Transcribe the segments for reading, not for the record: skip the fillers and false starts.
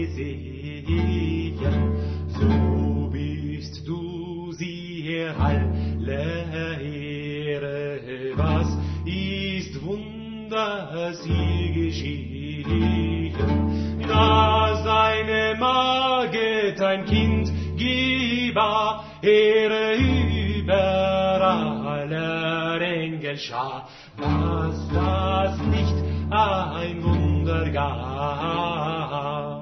sehen, so bist du sie alle Ehre. Was ist Wunder sie geschehen, da seine Magd ein Kind gebar, Ehre über aller Engelschar, was das nicht ein Wunder gab.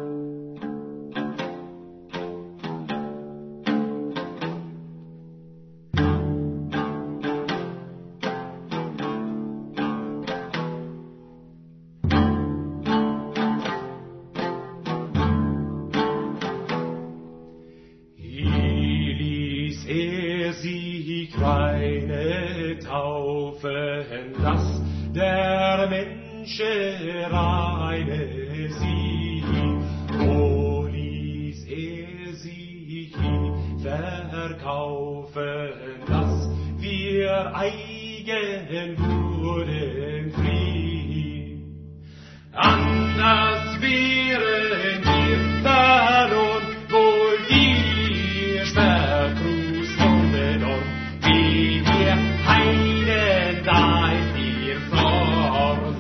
Sie keine Taufen, dass der Menschen reine sie, o ließ sich verkaufen, dass wir eigen wurden frei. Anders wären wir verloren, wohl dir Sperrkruz von den Ohren, wie wir Heiden, da ist ihr fort.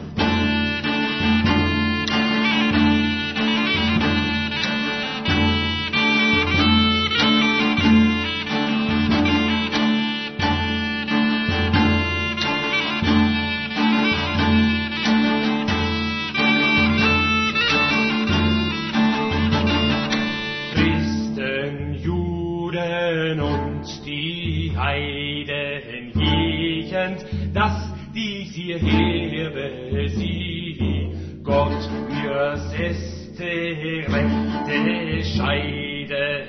Und die Heiden jechend, dass dies hierher sie Gott fürs erste rechte Scheide